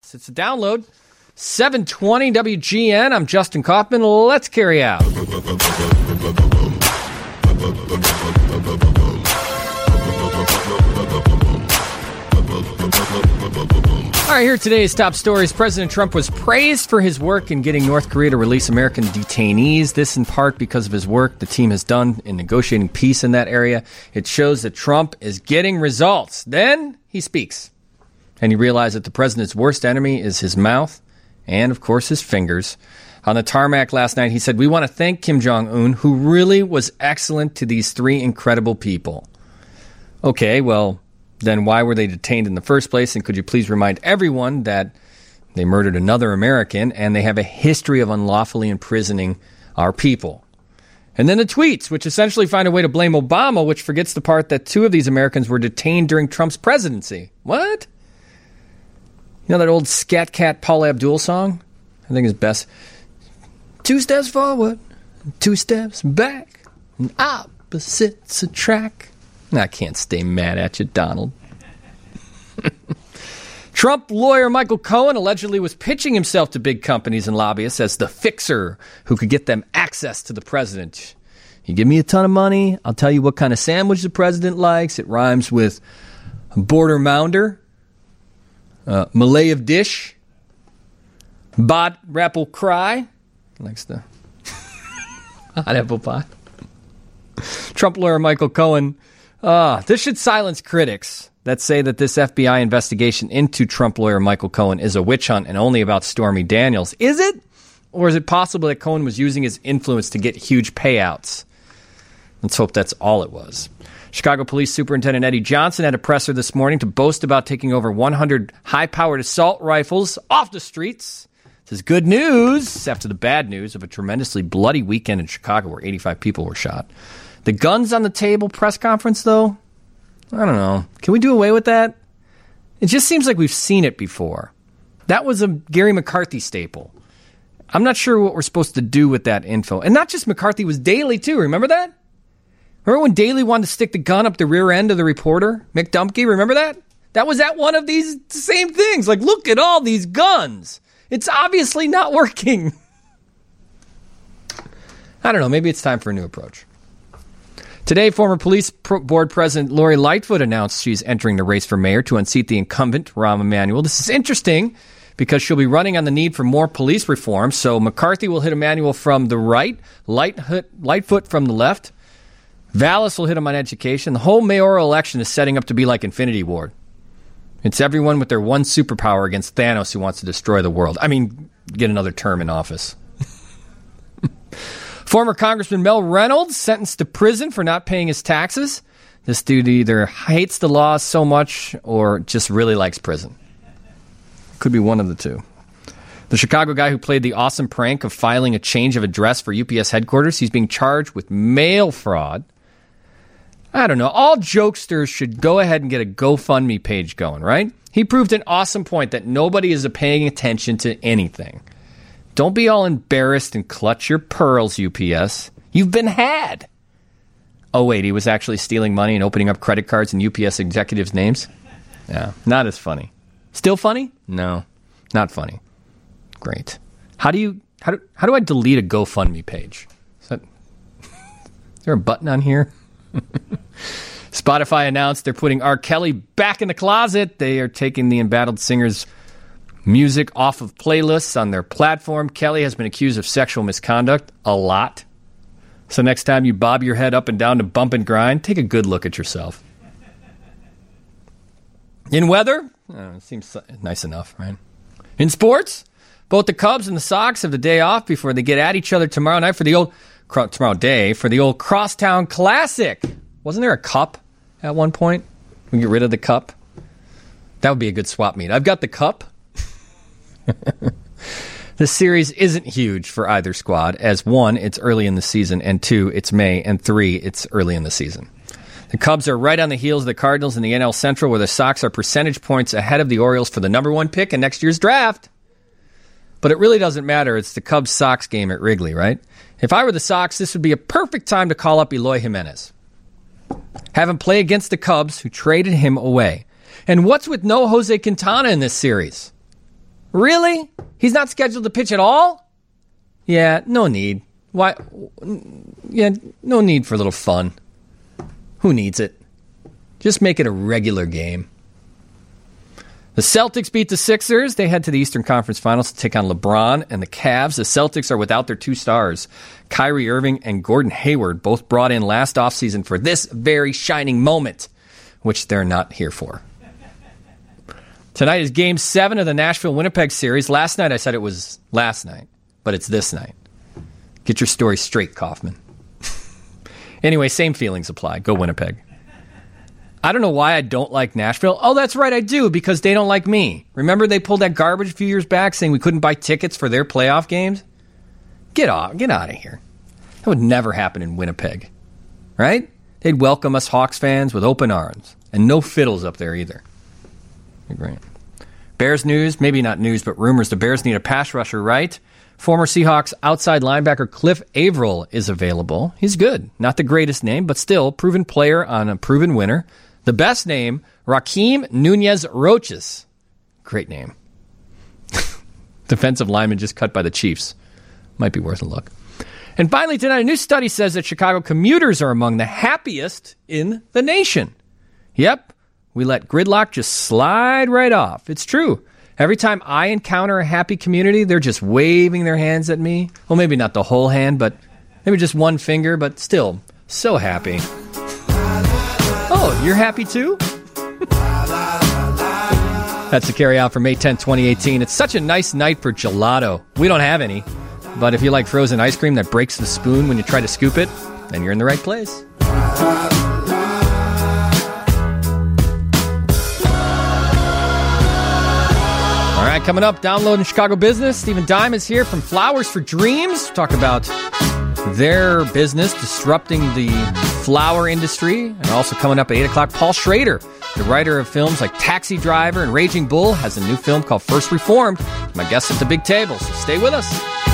It's a download. 720 WGN. I'm Justin Kaufman. Let's carry out. All right, here are today's top stories. President Trump was praised for his work in getting North Korea to release American detainees. This in part because of his work the team has done in negotiating peace in that area. It shows that Trump is getting results. Then he speaks. And you realize that the president's worst enemy is his mouth and, of course, his fingers. On the tarmac last night, he said, "We want to thank Kim Jong-un, who really was excellent to these three incredible people." Okay, well, then why were they detained in the first place? And could you please remind everyone that they murdered another American and they have a history of unlawfully imprisoning our people? And then the tweets, which essentially find a way to blame Obama, which forgets the part that two of these Americans were detained during Trump's presidency. What? You know that old Scat Cat Paula Abdul song? I think it's best. 2 steps forward, 2 steps back, and opposites attract. I can't stay mad at you, Donald. Trump lawyer Michael Cohen allegedly was pitching himself to big companies and lobbyists as the fixer who could get them access to the president. You give me a ton of money, I'll tell you what kind of sandwich the president likes. It rhymes with border mounder, Malay of dish, bot rapple cry. Likes the hot apple pie. Trump lawyer Michael Cohen. This should silence critics that say that this FBI investigation into Trump lawyer Michael Cohen is a witch hunt and only about Stormy Daniels. Is it? Or is it possible that Cohen was using his influence to get huge payouts? Let's hope that's all it was. Chicago Police Superintendent Eddie Johnson had a presser this morning to boast about taking over 100 high-powered assault rifles off the streets. This is good news after the bad news of a tremendously bloody weekend in Chicago where 85 people were shot. The guns on the table press conference, though, I don't know. Can we do away with that? It just seems like we've seen it before. That was a Gary McCarthy staple. I'm not sure what we're supposed to do with that info. And not just McCarthy, was Daley, too. Remember that? Remember when Daley wanted to stick the gun up the rear end of the reporter? Mick Dumke, remember that? That was at one of these same things. Like, look at all these guns. It's obviously not working. I don't know. Maybe it's time for a new approach. Today, former police board president Lori Lightfoot announced she's entering the race for mayor to unseat the incumbent, Rahm Emanuel. This is interesting because she'll be running on the need for more police reform. So McCarthy will hit Emanuel from the right, Lightfoot from the left. Vallis will hit him on education. The whole mayoral election is setting up to be like Infinity Ward. It's everyone with their one superpower against Thanos who wants to destroy the world. I mean, get another term in office. Former Congressman Mel Reynolds sentenced to prison for not paying his taxes. This dude either hates the law so much or just really likes prison. Could be one of the two. The Chicago guy who played the awesome prank of filing a change of address for UPS headquarters, he's being charged with mail fraud. I don't know. All jokesters should go ahead and get a GoFundMe page going, right? He proved an awesome point that nobody is paying attention to anything. Don't be all embarrassed and clutch your pearls, UPS. You've been had. Oh, wait, he was actually stealing money and opening up credit cards in UPS executives' names? Yeah, not as funny. Still funny? No, not funny. Great. How do I delete a GoFundMe page? Is there a button on here? Spotify announced they're putting R. Kelly back in the closet. They are taking the embattled singer's music off of playlists on their platform. Kelly has been accused of sexual misconduct a lot. So next time you bob your head up and down to bump and grind, take a good look at yourself. In weather, it seems nice enough, right? In sports, both the Cubs and the Sox have the day off before they get at each other tomorrow night for the old Crosstown Classic. Wasn't there a cup at one point? We get rid of the cup. That would be a good swap meet. I've got the cup. This series isn't huge for either squad, as 1, it's early in the season, and 2, it's May, and 3, it's early in the season. The Cubs are right on the heels of the Cardinals in the NL Central, where the Sox are percentage points ahead of the Orioles for the number 1 pick in next year's draft. But it really doesn't matter. It's the Cubs-Sox game at Wrigley, right? If I were the Sox, this would be a perfect time to call up Eloy Jimenez. Have him play against the Cubs, who traded him away. And what's with no Jose Quintana in this series? Really? He's not scheduled to pitch at all? Yeah, no need. Why? Yeah, no need for a little fun. Who needs it? Just make it a regular game. The Celtics beat the Sixers. They head to the Eastern Conference Finals to take on LeBron and the Cavs. The Celtics are without their two stars, Kyrie Irving and Gordon Hayward, both brought in last offseason for this very shining moment, which they're not here for. Tonight is Game 7 of the Nashville-Winnipeg series. Last night I said it was last night, but it's this night. Get your story straight, Kaufman. Anyway, same feelings apply. Go Winnipeg. I don't know why I don't like Nashville. Oh, that's right, I do, because they don't like me. Remember they pulled that garbage a few years back saying we couldn't buy tickets for their playoff games? Get out of here. That would never happen in Winnipeg. Right? They'd welcome us Hawks fans with open arms. And no fiddles up there either. Great. Bears news, maybe not news, but rumors. The Bears need a pass rusher, right? Former Seahawks outside linebacker Cliff Averill is available. He's good. Not the greatest name, but still proven player on a proven winner. The best name, Raheem Nunez-Roches. Great name. Defensive lineman just cut by the Chiefs. Might be worth a look. And finally tonight, a new study says that Chicago commuters are among the happiest in the nation. Yep, we let gridlock just slide right off. It's true. Every time I encounter a happy community, they're just waving their hands at me. Well, maybe not the whole hand, but maybe just one finger, but still so happy. Oh, you're happy too? That's the carry out for May 10, 2018. It's such a nice night for gelato. We don't have any, but if you like frozen ice cream that breaks the spoon when you try to scoop it, then you're in the right place. All right, coming up, Downloading Chicago Business. Stephen Dime is here from Flowers for Dreams. Talk about their business disrupting the flower industry. And also coming up at 8 o'clock, Paul Schrader, the writer of films like Taxi Driver and Raging Bull, has a new film called First Reformed. My guest at the big table, so stay with us.